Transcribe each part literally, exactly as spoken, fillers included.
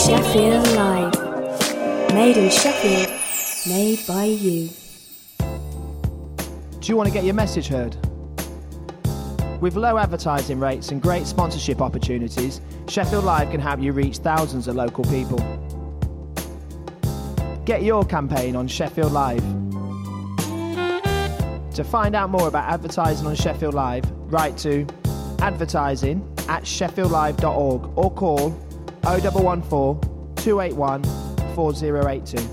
Sheffield Live. Made in Sheffield, made by you. Do you want to get your message heard? With low advertising rates and great sponsorship opportunities, Sheffield Live can help you reach thousands of local people. Get your campaign on Sheffield Live. To find out more about advertising on Sheffield Live, write to advertising at sheffield live dot org or call oh one one four, two eight one, four oh eight two.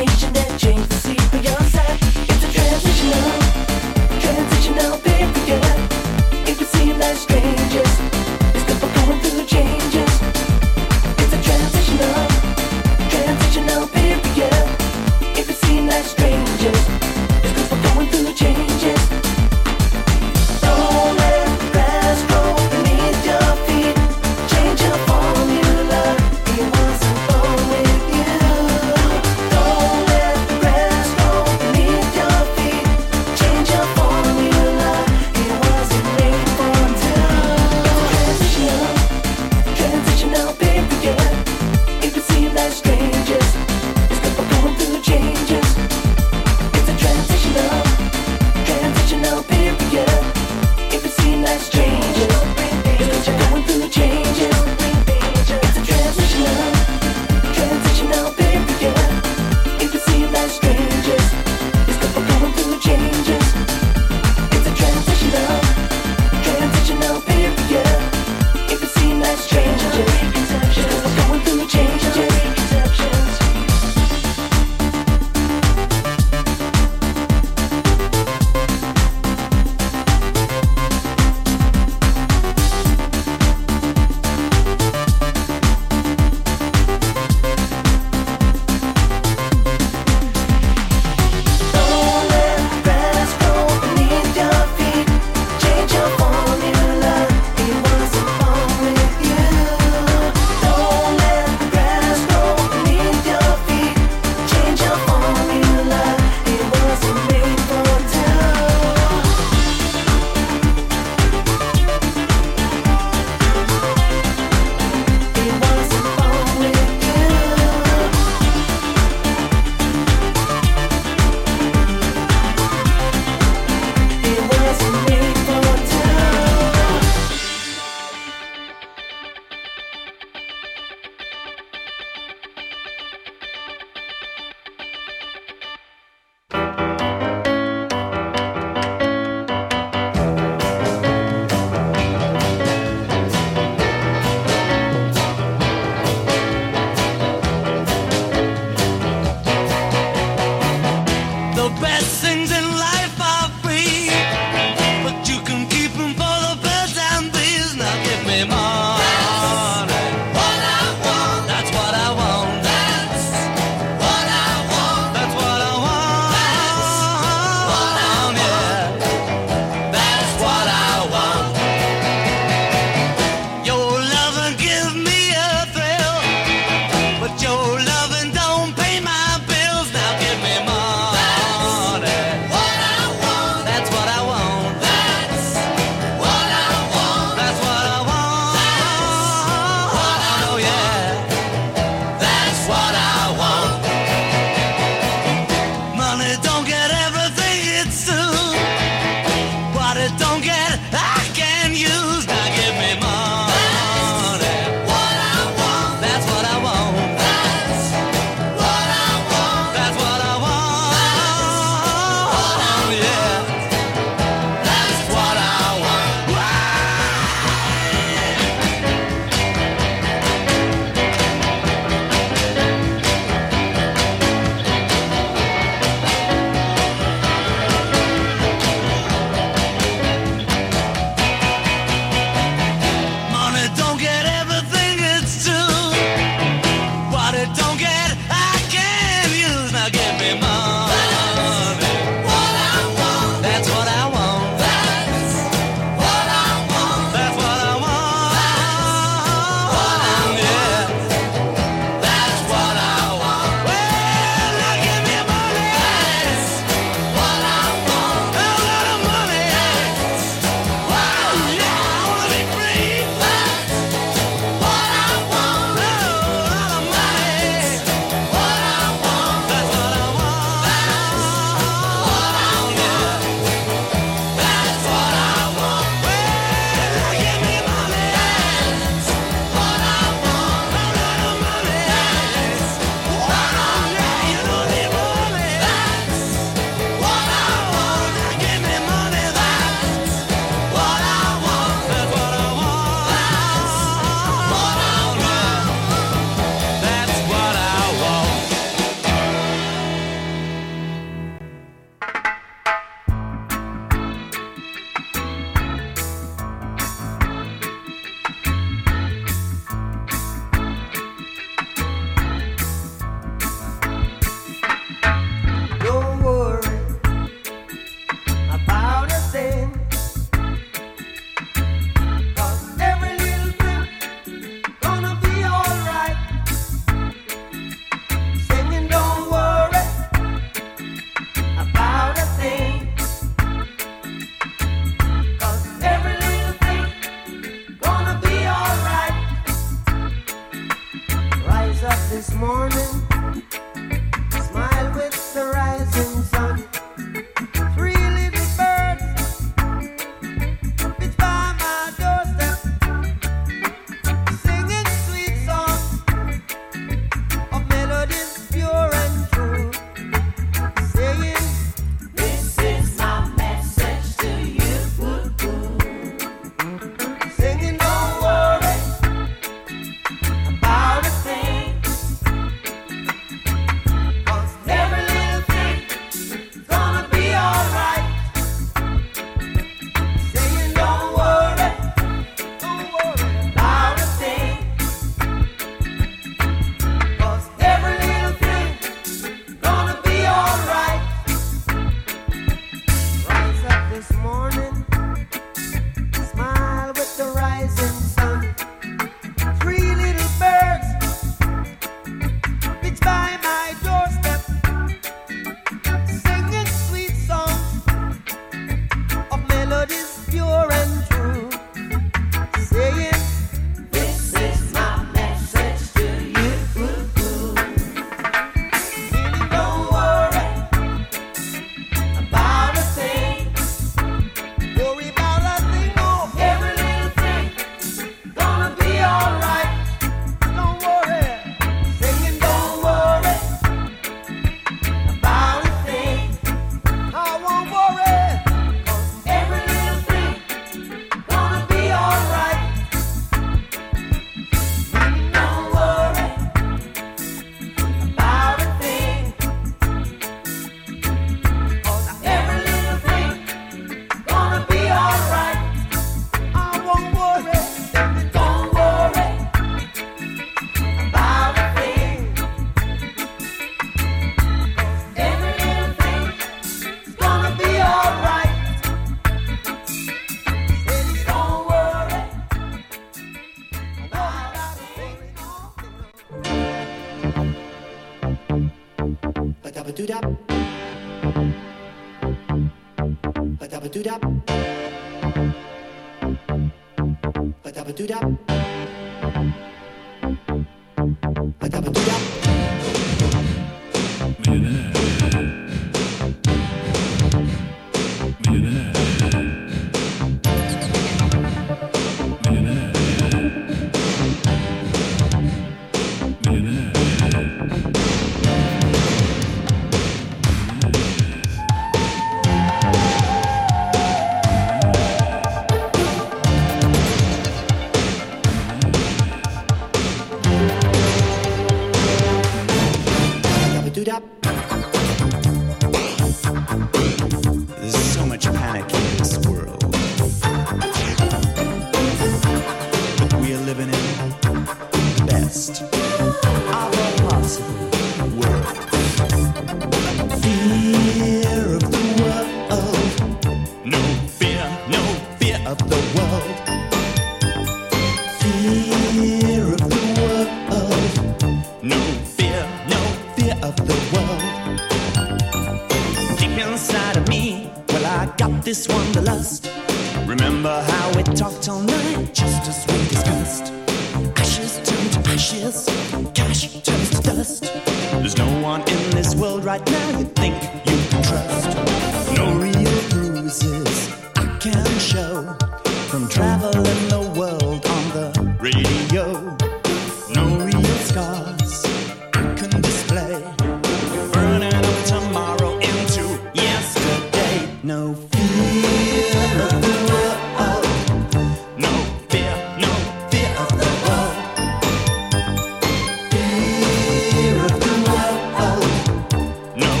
No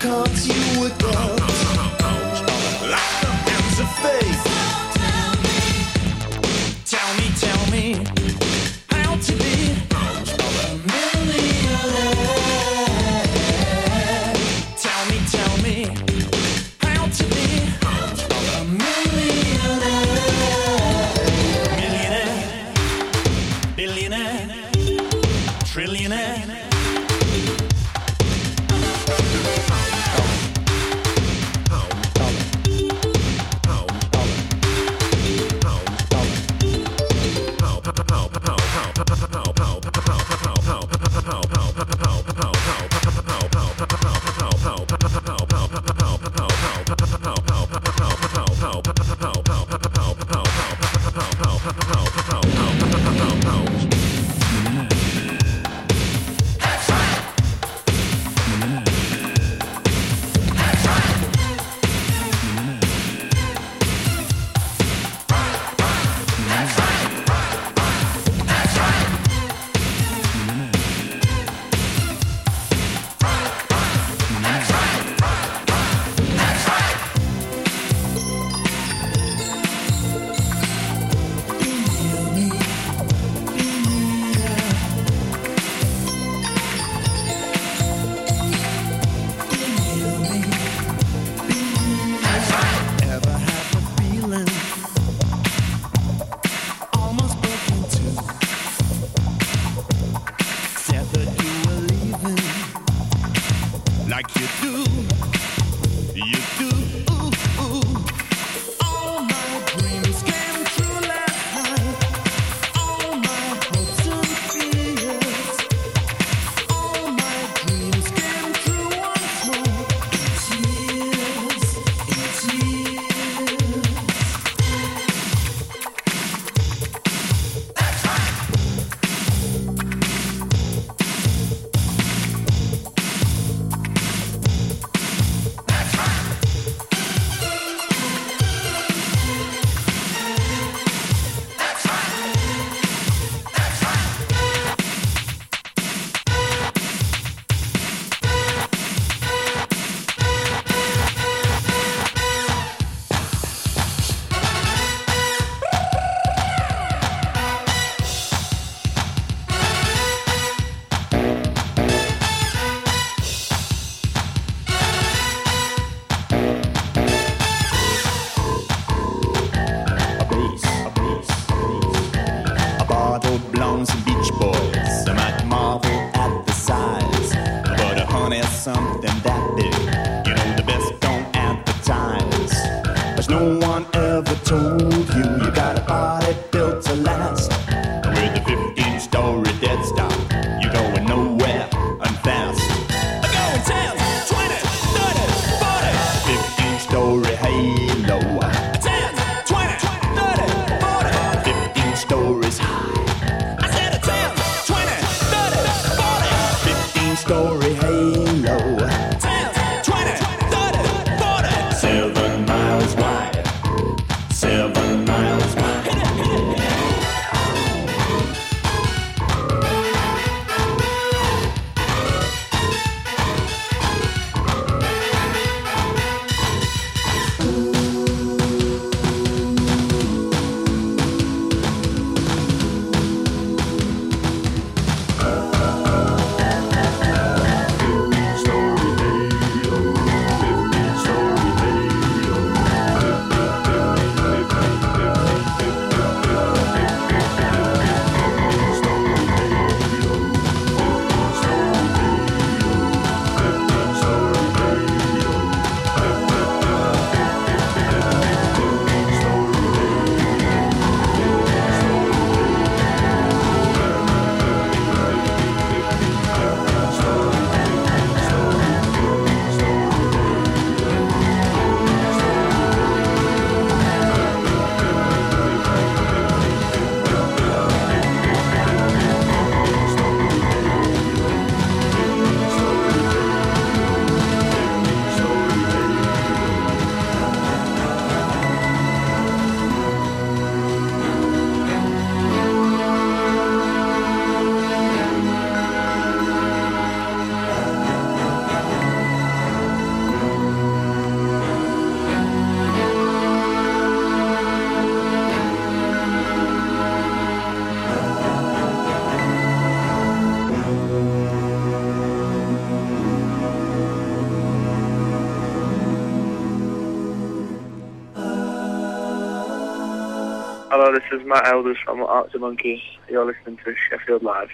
cards you were dealt, like the hands of fate. Tell me, tell me, how to be a millionaire. Tell me, tell me, how to be a millionaire. Millionaire, billionaire, trillionaire. Seven miles wide, seven miles wide. Hello, this is Matt Elders from Arctic Monkeys. You're listening to Sheffield Live.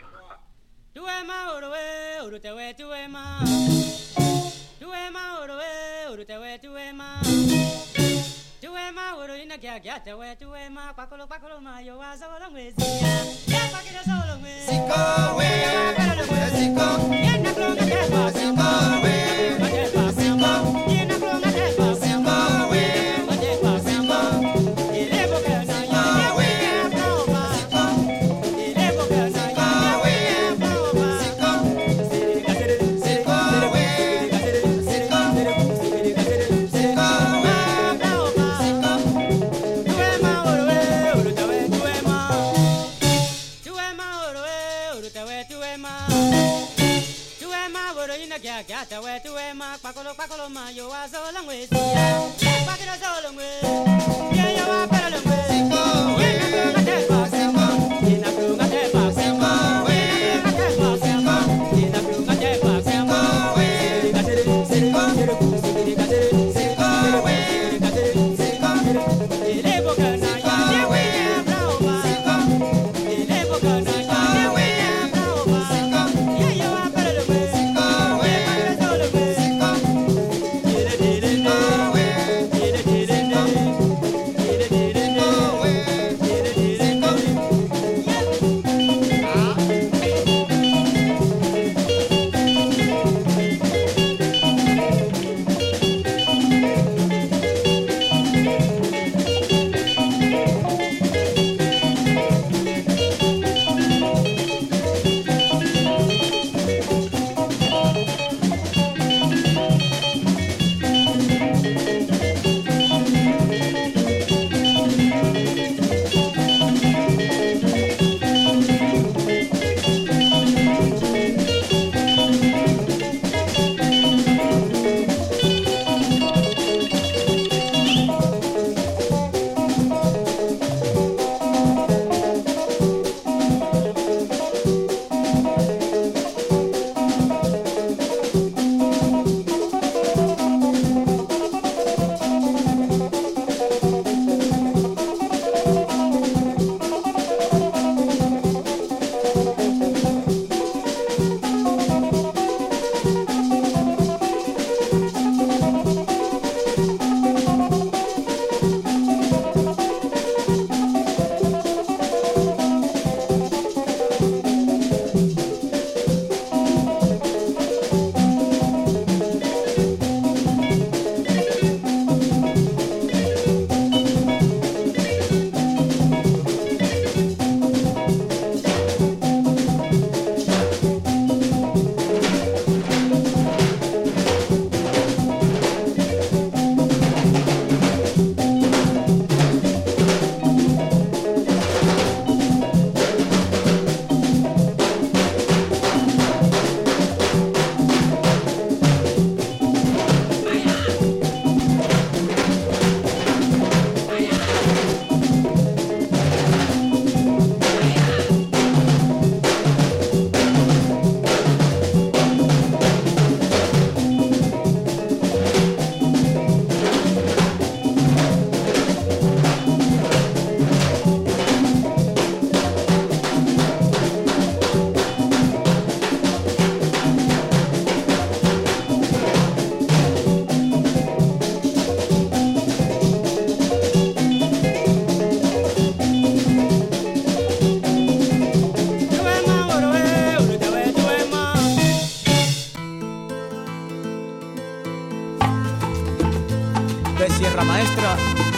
Sierra Maestra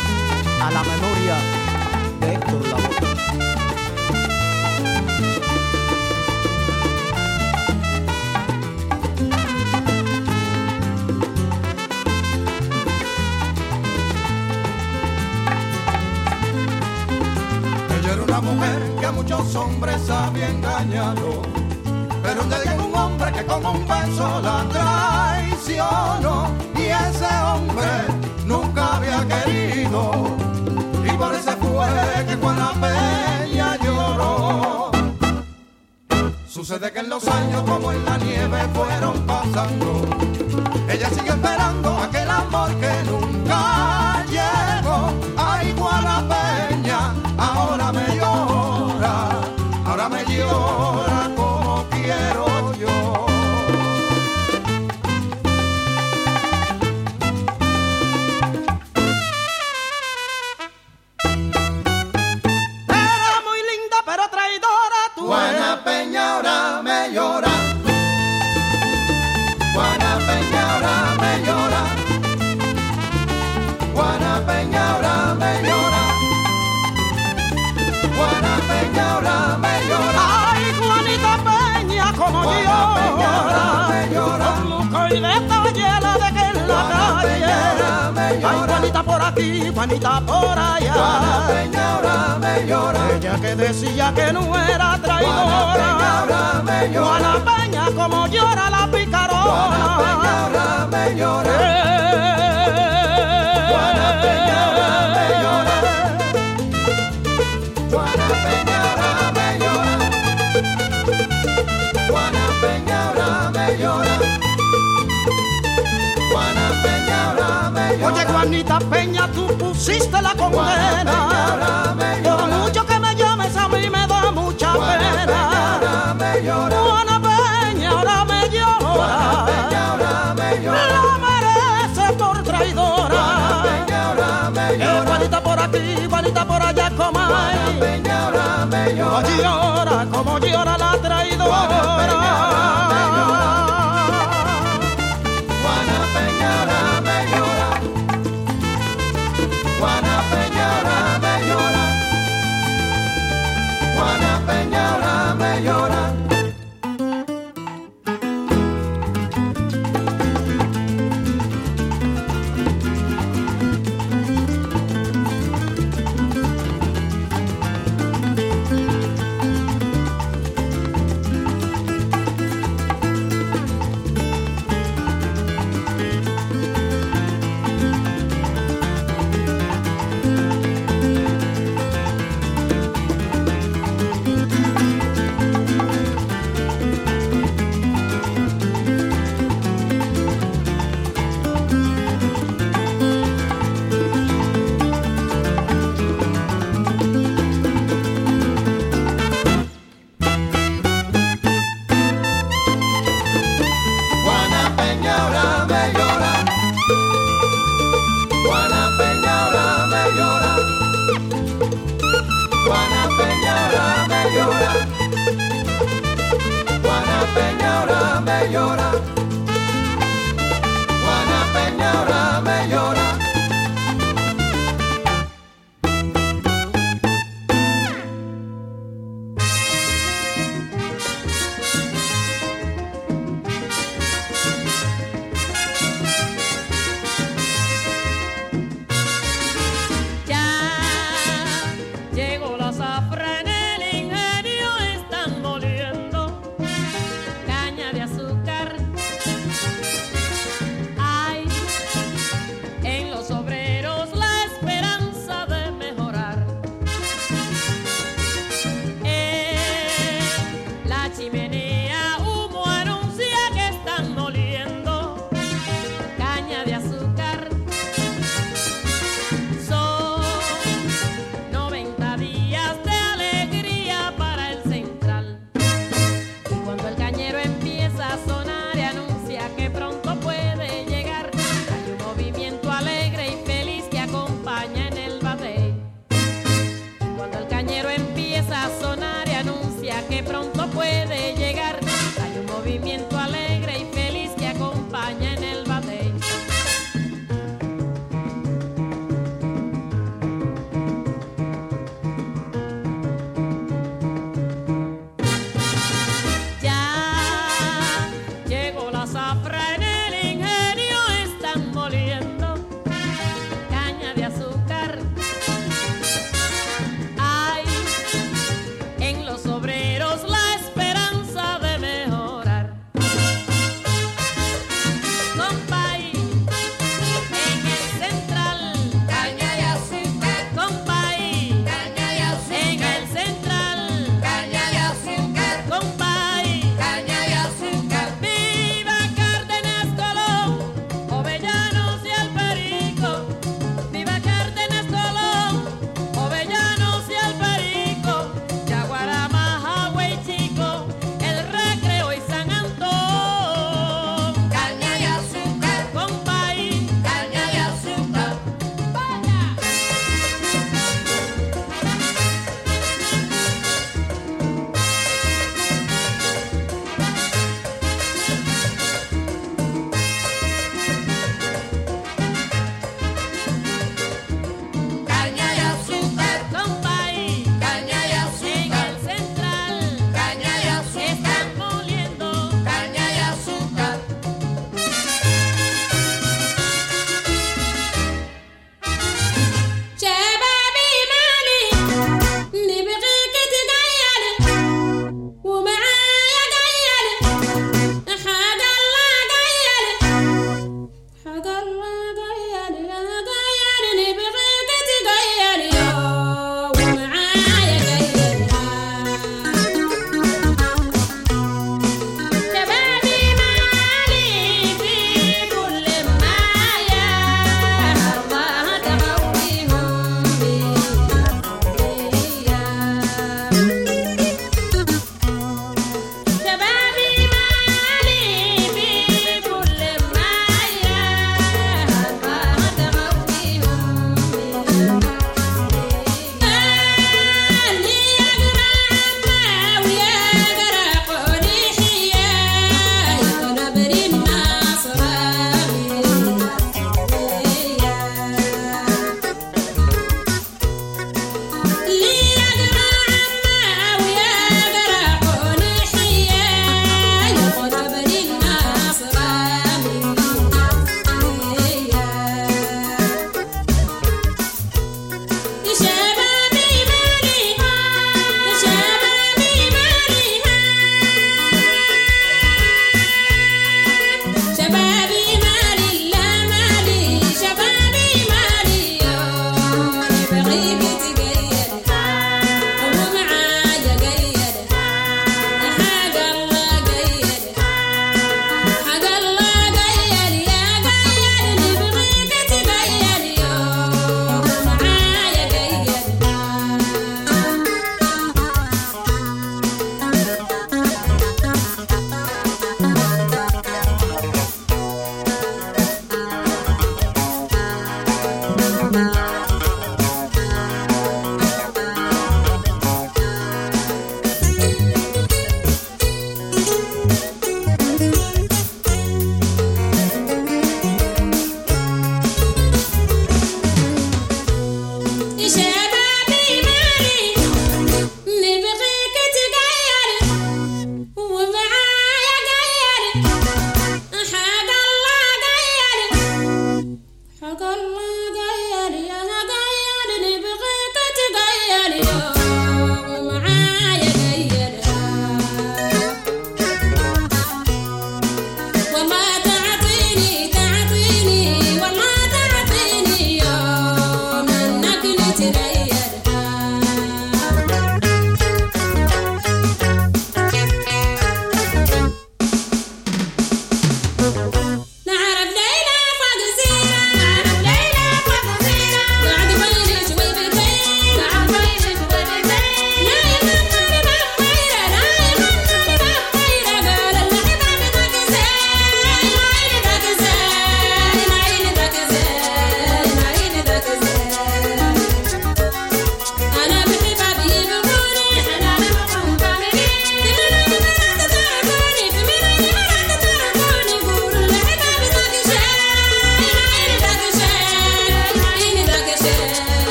a la memoria de Héctor Lavoe. Ella era una mujer que a muchos hombres había engañado, pero un día llegó un hombre que con un beso la traicionó, y ese hombre nunca había querido, y por eso fue que Juana Peña lloró. Sucede que en los años como en la nieve fueron pasando, ella siguió esperando aquel amor que nunca llegó. Ay, Juana Peña, ahora Ay, Juanita por aquí, Juanita por allá. Juana Peña ahora me llora. Ella que decía que no era Juana traidora. Peña ahora me llora. Juana Peña como llora la picarona. Juana Peña ahora me llora. Juana Peña ahora me llora. Juana Peña ahora me llora. Juana Peña ahora me llora. Juana Peña ahora me llora. Oye, Juanita Peña, tú pusiste la condena. Por mucho que me llames, a mí me da mucha pena. Juana Peña ahora me llora. La merece por traidora. Eh, Juanita por aquí, Juanita por allá, como hay. Como llora, como llora la traidora. Caña de azúcar شبابي مالي في كل ما يا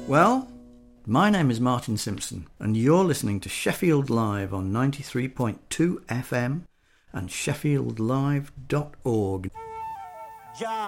Well, my name is Martin Simpson, and you're listening to Sheffield Live on ninety-three point two F M and sheffield live dot org. Yeah.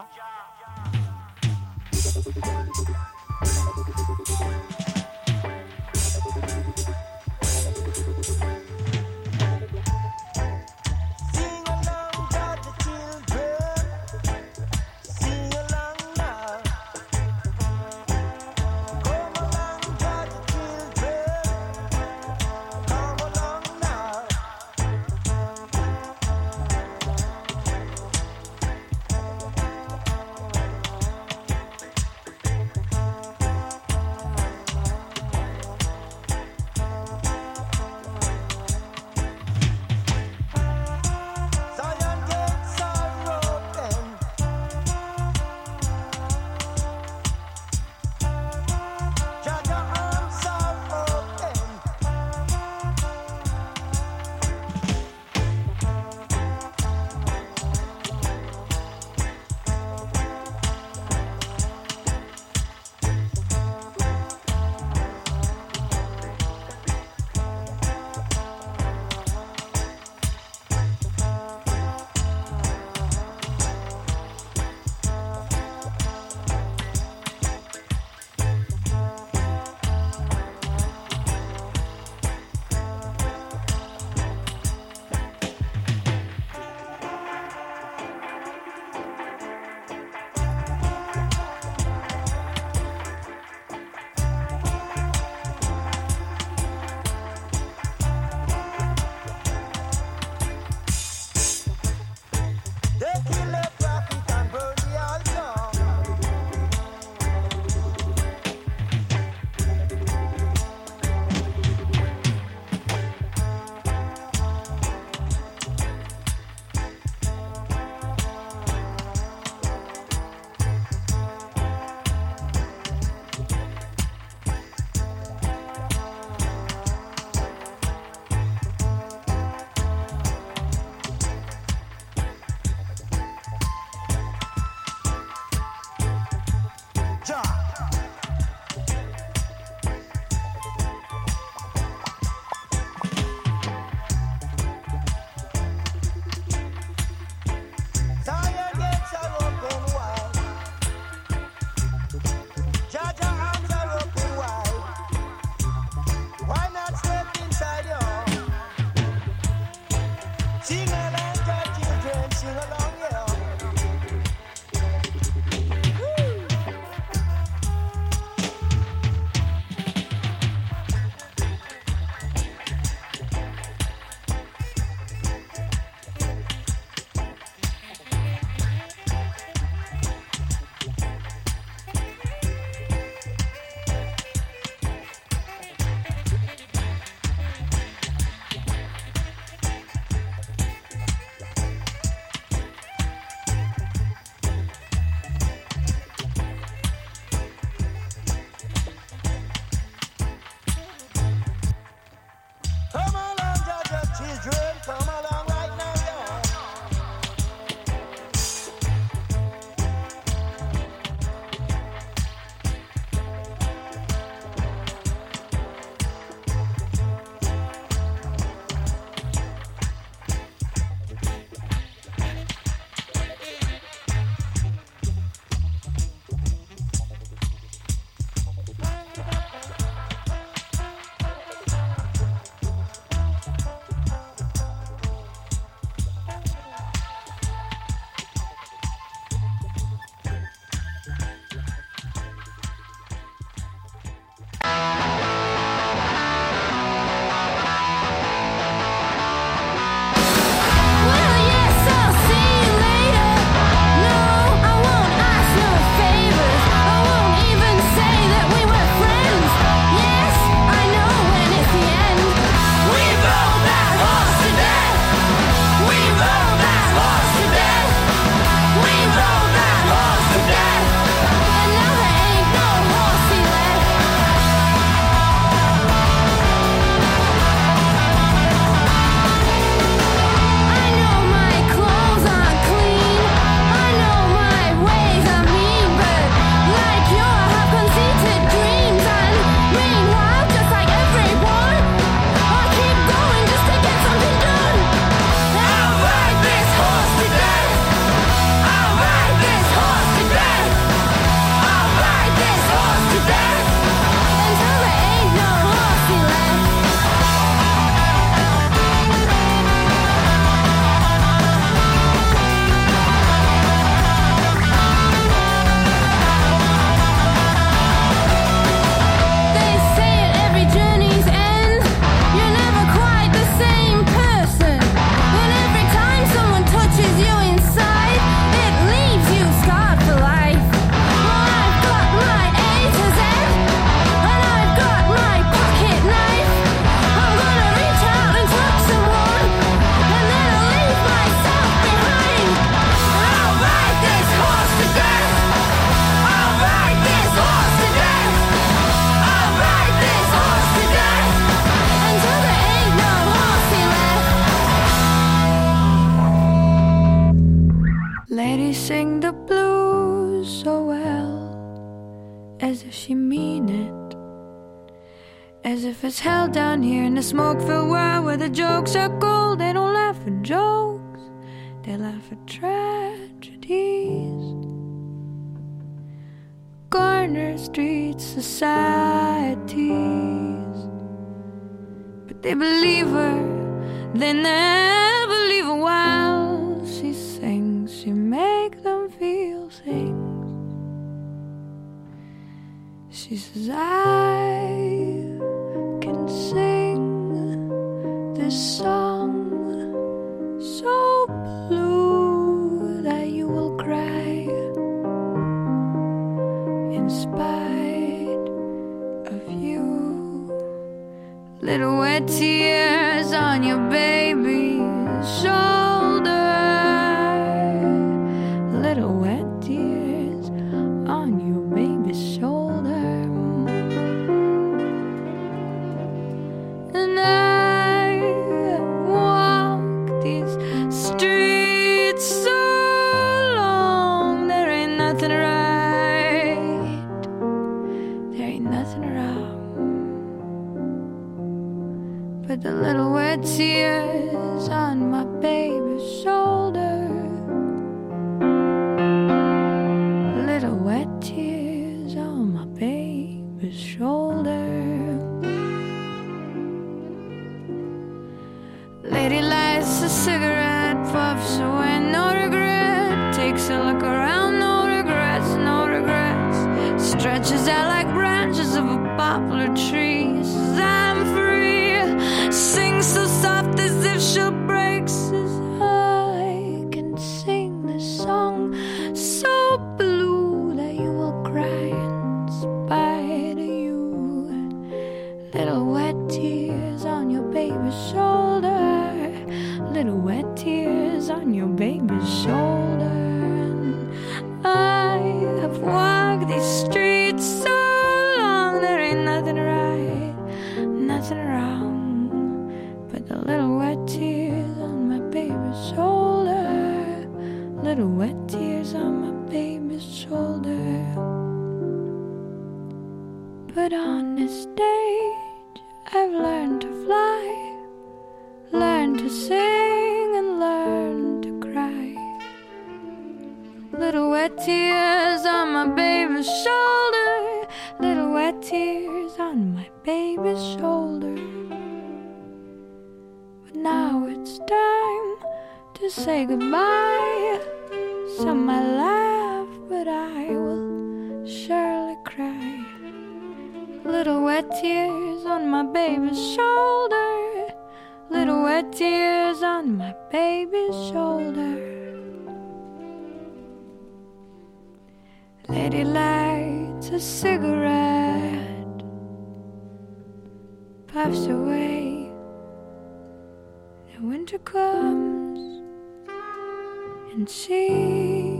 she mean it. As if it's hell down here in the smoke-filled world where the jokes are gold. They don't laugh at jokes, they laugh at tragedies. Corner street societies, but they believe her, they never leave her while she sings. She make them feel things. She says, I can sing this song so blue that you will cry in spite of you. Little wet tears on your baby's shoulder. Little wet tears on your baby's shoulder. And I walk these streets so long, there ain't nothing right, there ain't nothing wrong, but the little wet tears on my baby's shoulder. Little wet tears on my baby's shoulder. Lady lights a cigarette, puffs away, no regret. Takes a look around, no regrets, no regrets. Stretches out like branches of a poplar tree. Says I'm free, sings so soft as if she'll break. Says I can sing this song so blue that you will cry in spite of you. Little wet tears on your baby's shoulder. Little wet tears on your baby's shoulder. And I have walked these streets so long, there ain't nothing right, nothing wrong, but the little wet tears on my baby's shoulder. Little wet tears on my baby's shoulder. But on this stage I've learned to fly, learn to sing and learn to cry. Little wet tears on my baby's shoulder. Little wet tears on my baby's shoulder. But now it's time to say goodbye. Some might laugh, but I will surely cry. Little wet tears on my baby's shoulder. Little wet tears on my baby's shoulder. Lady lights a cigarette, puffs away. The winter comes and she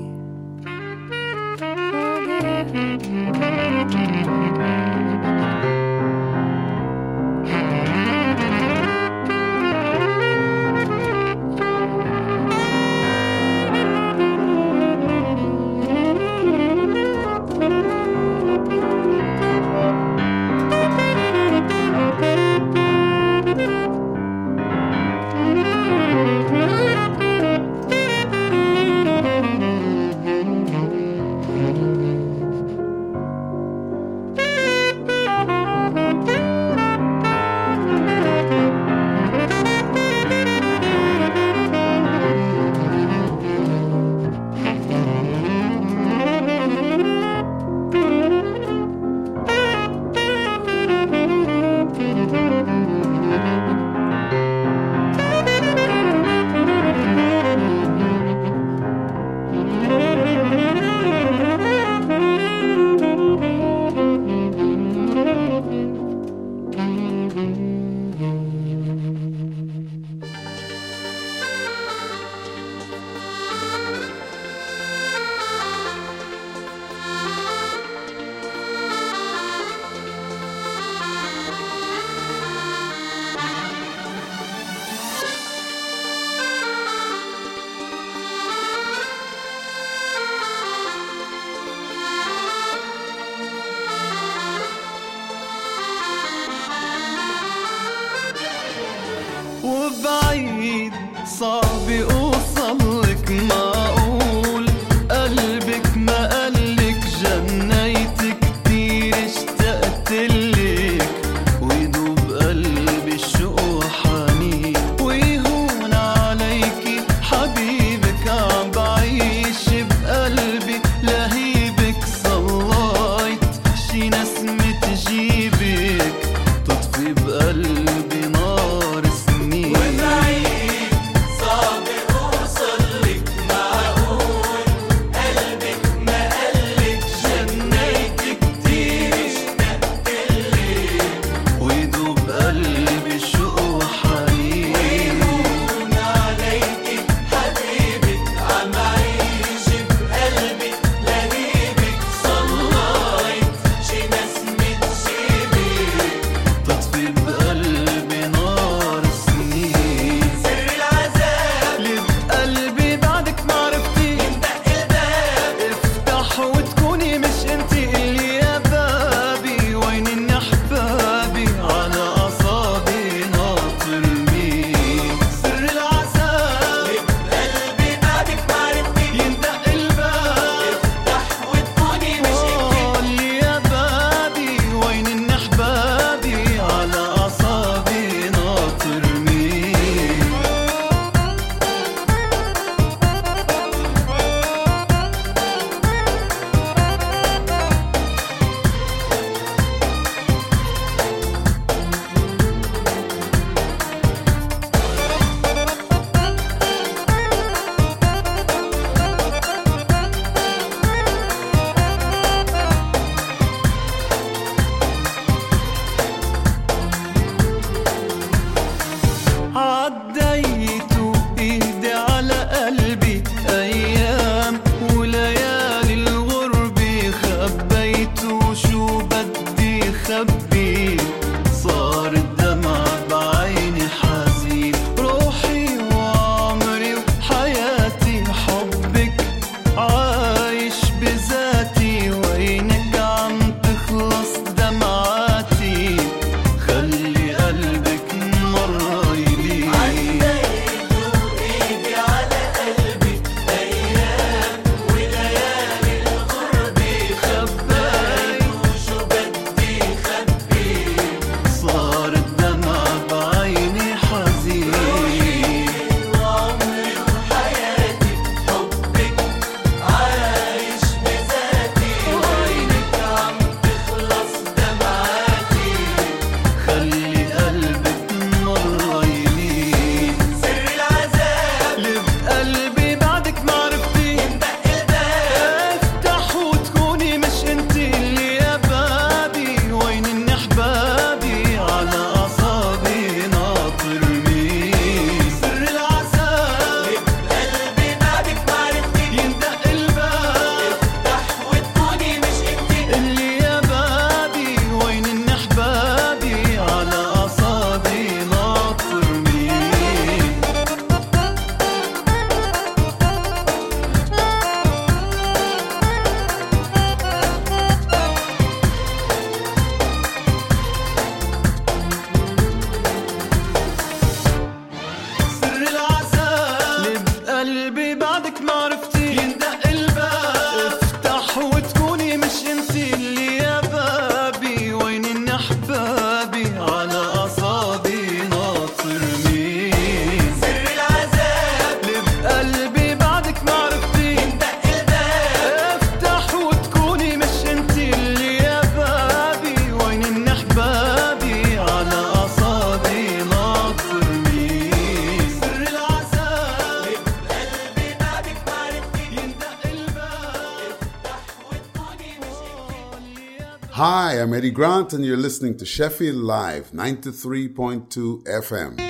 بعيد صعب اوصلك معقول قلبك ما قالك جنيت كتير اشتقتلك ويدوب قلبي الشوق وحنين ويهون عليكي حبيبك عم بعيش بقلبي لهيبك صلايت شي نسمة جيبك تطفي بقلبي نار سنين وبعيد صعب اوصلك معقول قلبك ما قالك جنيت كتير اشتقتلك ويدوب قلبي الشوق وحنين ويهون عليكي حبيبك عم عيش بقلبي لهيبك صلايت شي نسمة جيبك تطفي بقلبي نار سنين سر العذاب اللي بقلبي بعدك معرفتي يندق الباب افتح وتكوني مش انتي اللي يا بابي وين احبابي على اعصابي ناطر مين سر العذاب اللي بقلبي بعدك معرفتي يندق الباب افتح وتكوني مش انتي اللي يا بابي وين احبابي على اعصابي ناطر مين عديت ايدي على قلبي ايام وليالي الغربة خبيت وشو بدي خبي صار الدمع بعيني حزين روحي وعمري وحياتي حبك عايش بذاتي وينك عم تخلص دمعاتي خلي قلبك مرة يلي عديت ايدي على قلبي ايام وليالي الغربة خبيت وشو بدي خبي صار الدمع بعيني حزين وعمري وحياتي حبك عايش بذاتي وينك عم تخلص دمعاتي خلي قلبك مرة يلين سر العذاب اللي بقلبي بعدك معرفتي يندق الباب افتح وتكوني مش انتي اللي يا بابي وين احبابي على اعصابي ناطر مين سر العذاب اللي بقلبي بعدك معرفتي يندق الباب افتح وتكوني مش انتي اللي يا بابي وين احبابي على اعصابي ناطر مين سر العذاب اللي بقلبي بعدك معرفتي يندق الباب افتح وتكوني مش انتي اللي يا بابي وين احبابي على اعصابي ناطر مين سر العذاب اللي بقلبي بعدك معرفتي يندق الباب افتح وتكوني مش انتي اللي يا بابي وين احبابي على اعصابي ناطر مين سر العذاب اللي بقلبي بعدك معرفتي يندق الباب افتح وتكوني مش انتي اللي يا Hi, I'm Eddie Grant, and you're listening to Sheffield Live, ninety-three point two F M.